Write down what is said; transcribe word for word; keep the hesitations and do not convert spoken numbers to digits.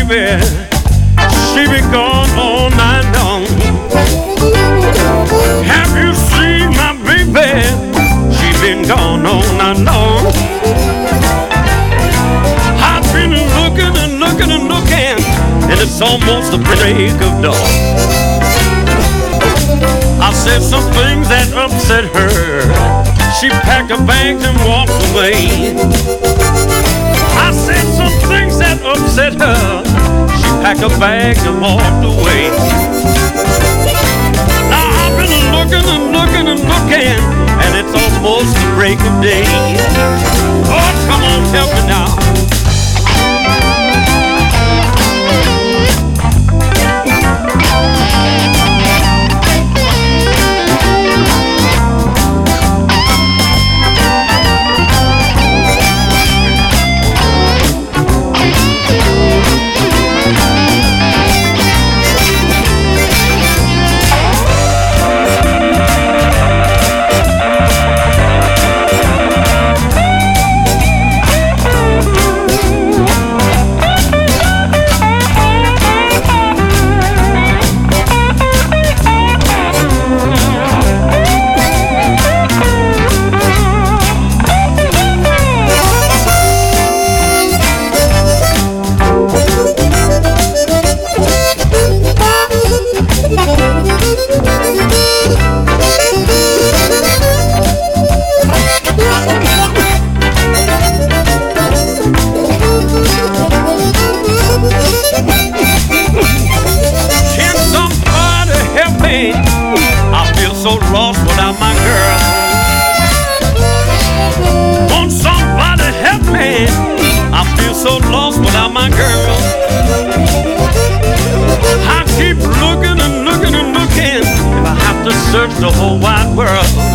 baby, she be gone all night long. Have you seen my baby? She been gone all night long. I've been looking and looking and looking, and it's almost the break of dawn. I said some things that upset her. She packed her bags and walked away. I said some things that upset her. She packed her bags and walked away. Now I've been looking and looking and looking, and it's almost the break of day. Oh, come on, help me now. Search the whole wide world.